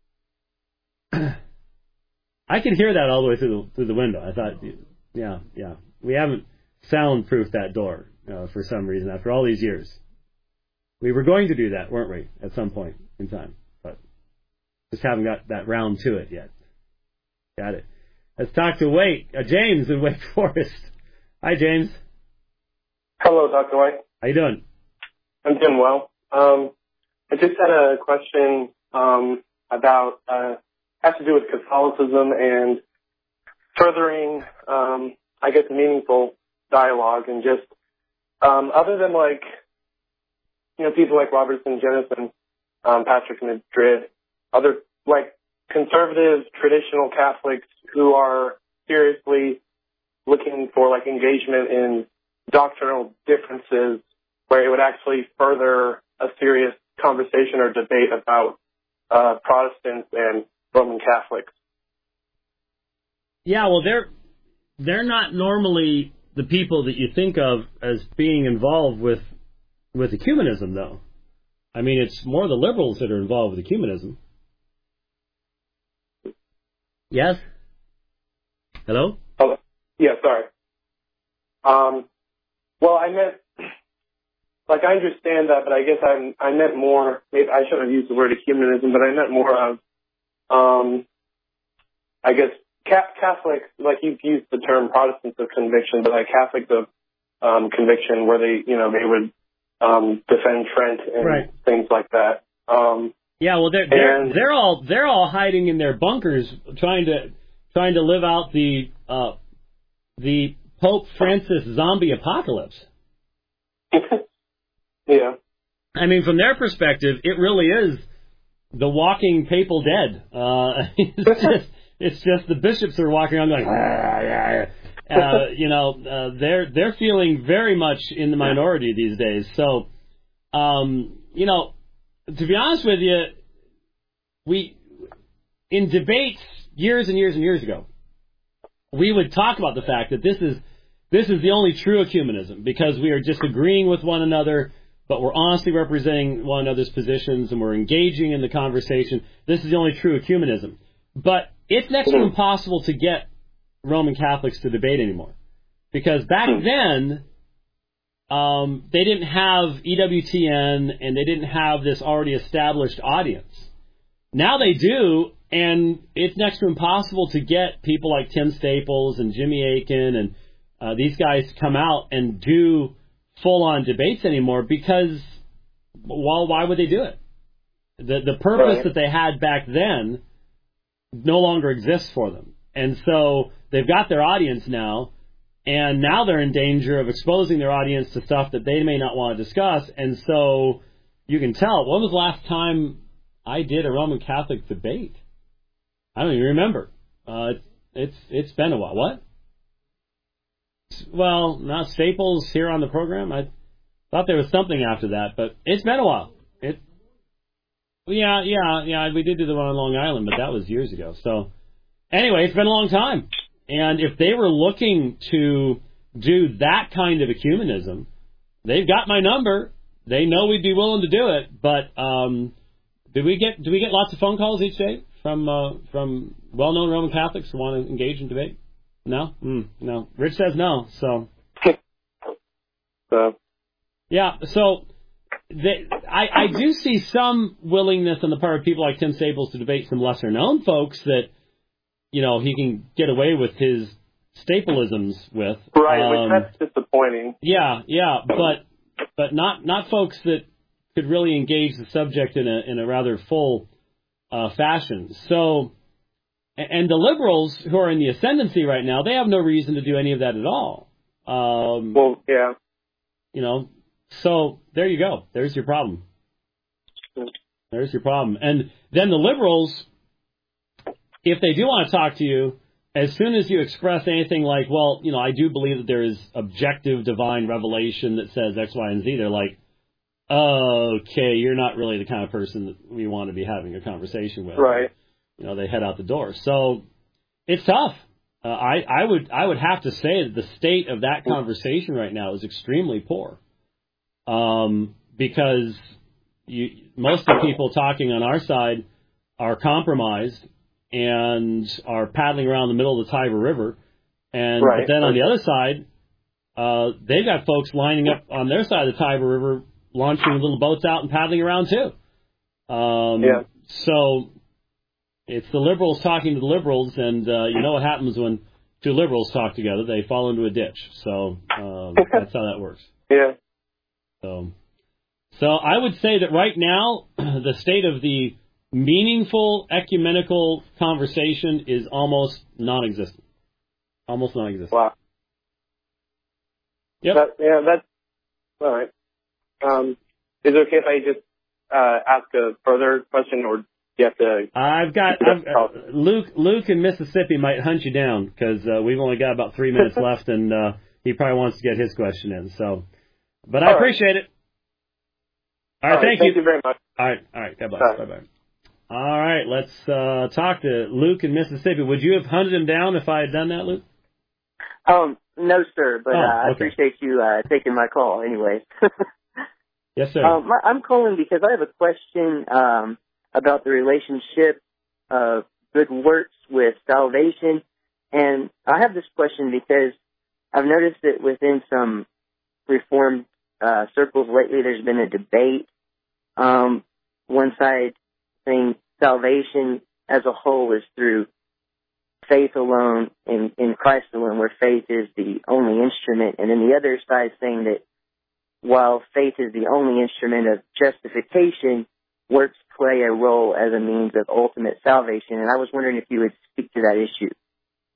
I can hear that all the way through the through the window. I thought, yeah, yeah, we haven't soundproofed that door uh, for some reason after all these years. We were going to do that, weren't we, at some point in time? But just haven't got that round to it yet. Got it. Let's talk to Wake, uh, James in Wake Forest. Hi, James. Hello, Doctor White. How you doing? I'm doing well. Um, I just had a question um, about, uh, has to do with Catholicism and furthering, um, I guess, meaningful dialogue, and just um, other than like, you know, people like Robertson Jennison, um, Patrick Madrid, other like conservative traditional Catholics who are seriously looking for like engagement in doctrinal differences where it would actually further a serious conversation or debate about uh, Protestants and Roman Catholics. Yeah, well, they're they're not normally the people that you think of as being involved with with ecumenism, though. I mean, it's more the liberals that are involved with ecumenism. Yes? Hello? Oh, yeah, sorry. Um, well, I meant, like, I understand that, but I guess I I meant more, maybe I shouldn't have used the word ecumenism, but I meant more of, um, I guess, Catholics, like you've used the term Protestants of conviction, but like Catholics of um, conviction where they, you know, they would um, defend Trent and right. things like that. Um, yeah, well, they're, they're, they're all they're all hiding in their bunkers trying to trying to live out the uh, the Pope Francis zombie apocalypse. Yeah. I mean, from their perspective, it really is the walking papal dead. Uh, it's just it's just the bishops are walking around going, ah, yeah, yeah. Uh, you know, uh, they're they're feeling very much in the minority these days. So, um, you know, to be honest with you, we in debates years and years and years ago, we would talk about the fact that this is this is the only true ecumenism because we are disagreeing with one another, but we're honestly representing one another's positions and we're engaging in the conversation. This is the only true ecumenism. But it's next to impossible to get Roman Catholics to debate anymore. Because back then, um, they didn't have E W T N and they didn't have this already established audience. Now they do, and it's next to impossible to get people like Tim Staples and Jimmy Akin and uh, these guys to come out and do full-on debates anymore because, well, why would they do it? The the purpose right. that they had back then no longer exists for them. And so they've got their audience now, and now they're in danger of exposing their audience to stuff that they may not want to discuss. And so you can tell, when was the last time I did a Roman Catholic debate? I don't even remember. Uh, it's, it's it's been a while. What? Well, not Staples here on the program. I thought there was something after that, but it's been a while. It, yeah, yeah, yeah. We did do the one on Long Island, but that was years ago. So, anyway, it's been a long time. And if they were looking to do that kind of ecumenism, they've got my number. They know we'd be willing to do it. But um, do we get do we get lots of phone calls each day from uh, from well-known Roman Catholics who want to engage in debate? No? Mm, no. Rich says no, so. uh, yeah, so they, I, I do see some willingness on the part of people like Tim Staples to debate some lesser-known folks that, you know, he can get away with his Stapleisms with. Right, um, which that's disappointing. Yeah, yeah, but but not not folks that could really engage the subject in a in a rather full uh, fashion. So. And the liberals who are in the ascendancy right now, they have no reason to do any of that at all. Um, well, yeah. You know, so there you go. There's your problem. There's your problem. And then the liberals, if they do want to talk to you, as soon as you express anything like, well, you know, I do believe that there is objective divine revelation that says X, Y, and Z, they're like, okay, you're not really the kind of person that we want to be having a conversation with. Right. You know, they head out the door. So it's tough. Uh, I, I would I would have to say that the state of that conversation right now is extremely poor. Um, because you, most of the people talking on our side are compromised and are paddling around the middle of the Tiber River. And right. but then on the other side, uh, they've got folks lining up on their side of the Tiber River, launching little boats out and paddling around too. Um, yeah. So it's the liberals talking to the liberals, and uh, you know what happens when two liberals talk together? They fall into a ditch. So um, that's how that works. Yeah. So, so I would say that right now, the state of the meaningful ecumenical conversation is almost non-existent. Almost non-existent. Wow. Yep. That, yeah, that's all right. Um, is it okay if I just uh, ask a further question, or you have to? I've got I've, uh, Luke. Luke in Mississippi might hunt you down because uh, we've only got about three minutes left, and uh, he probably wants to get his question in. So, but I all appreciate right. it. All right, all right, thank, thank you. you very much. All right, all right, God bless. Right. Bye bye. All right, let's uh, talk to Luke in Mississippi. Would you have hunted him down if I had done that, Luke? Um, no, sir, but oh, uh, okay. I appreciate you uh, taking my call anyways. Yes, sir. Um, I'm calling because I have a question um, about the relationship of good works with salvation. And I have this question because I've noticed that within some Reformed uh, circles lately, there's been a debate. Um, one side saying salvation as a whole is through faith alone in, in Christ alone, where faith is the only instrument. And then the other side saying that while faith is the only instrument of justification, works play a role as a means of ultimate salvation. And I was wondering if you would speak to that issue.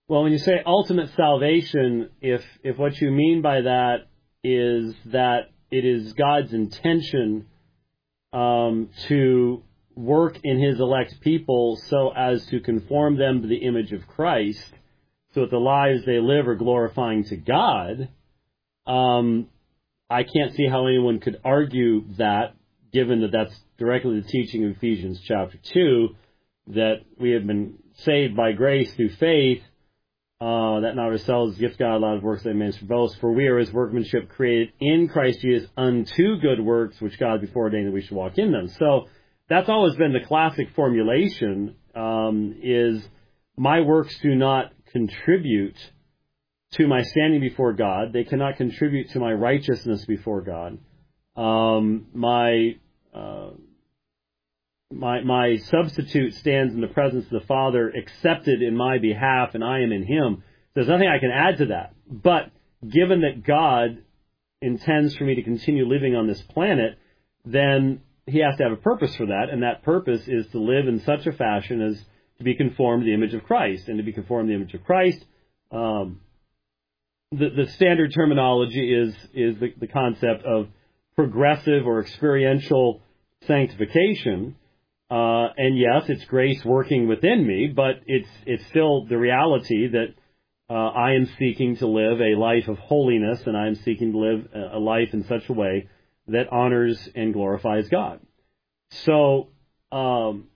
Well, when you say ultimate salvation, if if what you mean by that is that it is God's intention um, to work in His elect people so as to conform them to the image of Christ, so that the lives they live are glorifying to God, um, I can't see how anyone could argue that, given that that's directly the teaching of Ephesians chapter two, that we have been saved by grace through faith, uh, that not ourselves, gift God, allowed works that man should boast, for we are His workmanship created in Christ Jesus unto good works, which God before ordained that we should walk in them. So that's always been the classic formulation, um, is my works do not contribute to my standing before God. They cannot contribute to my righteousness before God. Um, my, uh, my, my substitute stands in the presence of the Father, accepted in my behalf, and I am in Him. There's nothing I can add to that. But given that God intends for me to continue living on this planet, then He has to have a purpose for that, and that purpose is to live in such a fashion as to be conformed to the image of Christ. And to be conformed to the image of Christ, um, the, the standard terminology is is the, the concept of progressive or experiential sanctification. Uh, and yes, it's grace working within me, but it's it's still the reality that uh, I am seeking to live a life of holiness, and I am seeking to live a life in such a way that honors and glorifies God. So um,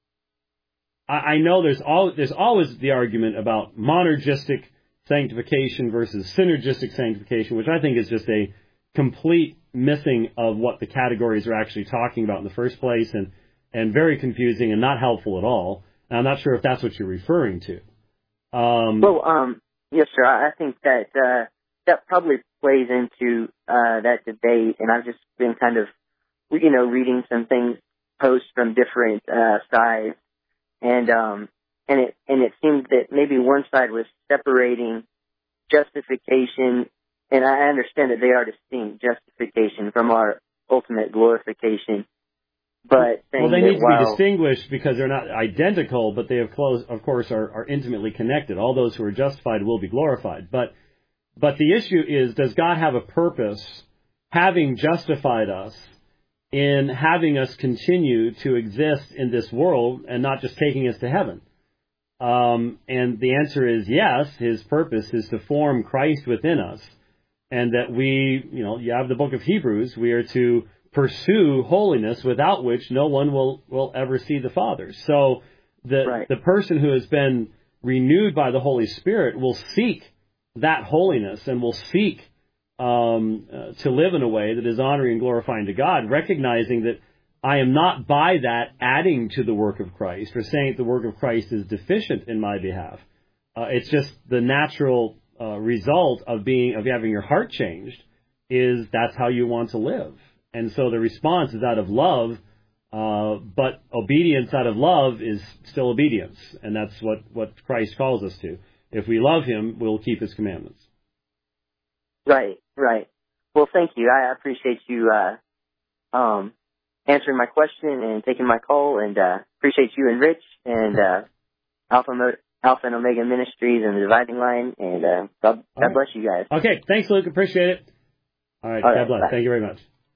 I, I know there's all there's always the argument about monergistic sanctification versus synergistic sanctification, which I think is just a complete missing of what the categories are actually talking about in the first place, and, and very confusing and not helpful at all. And I'm not sure if that's what you're referring to. Um, well, um, yes, sir. I think that uh, that probably plays into uh, that debate, and I've just been kind of, you know, reading some things, posts from different uh, sides, and um, and it and it seemed that maybe one side was separating justification, and I understand that they are distinct, justification from our ultimate glorification. But well, they that need to while, be distinguished because they're not identical, but they have close, of course, are, are intimately connected. All those who are justified will be glorified. But but the issue is, does God have a purpose, having justified us, in having us continue to exist in this world and not just taking us to heaven? Um, and the answer is yes. His purpose is to form Christ within us, and that we, you know, you have the book of Hebrews, we are to pursue holiness, without which no one will, will ever see the Father. So the right. the person who has been renewed by the Holy Spirit will seek that holiness and will seek um, uh, to live in a way that is honoring and glorifying to God, recognizing that I am not by that adding to the work of Christ or saying that the work of Christ is deficient in my behalf. Uh, it's just the natural uh, result of being of having your heart changed is that's how you want to live. And so the response is out of love, uh, but obedience out of love is still obedience. And that's what, what Christ calls us to. If we love Him, we'll keep His commandments. Right, right. Well, thank you. I appreciate you uh, um, answering my question and taking my call, and uh, appreciate you and Rich and uh, Alpha, Mo- Alpha and Omega Ministries and the Dividing Line, and uh, God, God right. bless you guys. Okay, thanks, Luke. Appreciate it. All right, All God right, bless. bye. Thank you very much.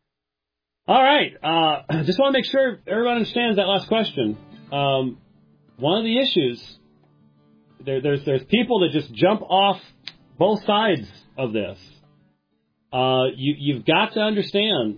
All right, uh, just want to make sure everyone understands that last question. Um, one of the issues, there, there's there's people that just jump off both sides of this. Uh, you, you've got to understand,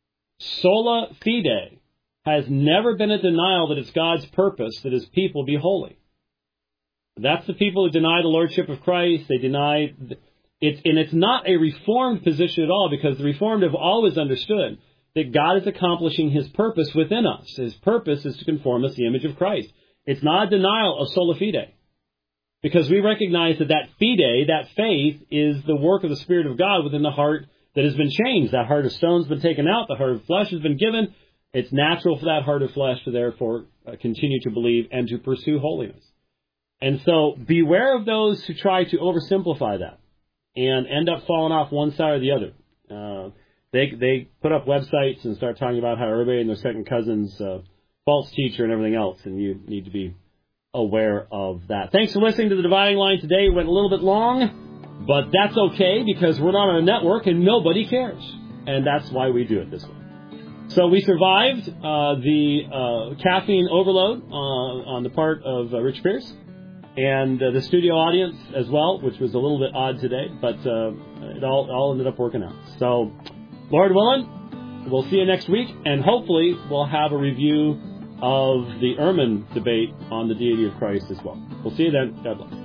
sola fide has never been a denial that it's God's purpose that His people be holy. That's the people who deny the Lordship of Christ. They deny it, and it's not a Reformed position at all, because the Reformed have always understood that God is accomplishing His purpose within us. His purpose is to conform us to the image of Christ. It's not a denial of sola fide, because we recognize that that fide, that faith, is the work of the Spirit of God within the heart that has been changed. That heart of stone has been taken out. The heart of flesh has been given. It's natural for that heart of flesh to therefore uh, continue to believe and to pursue holiness. And so beware of those who try to oversimplify that and end up falling off one side or the other. Uh, they they put up websites and start talking about how everybody and their second cousin's uh, false teacher and everything else, and you need to be aware of that. Thanks for listening to The Dividing Line today. It went a little bit long, but that's okay because we're not on a network and nobody cares. And that's why we do it this way. So we survived uh, the uh, caffeine overload uh, on the part of uh, Rich Pierce and uh, the studio audience as well, which was a little bit odd today, but uh, it all, all ended up working out. So, Lord willing, we'll see you next week, and hopefully we'll have a review of the Ehrman debate on the deity of Christ as well. We'll see you then. God bless.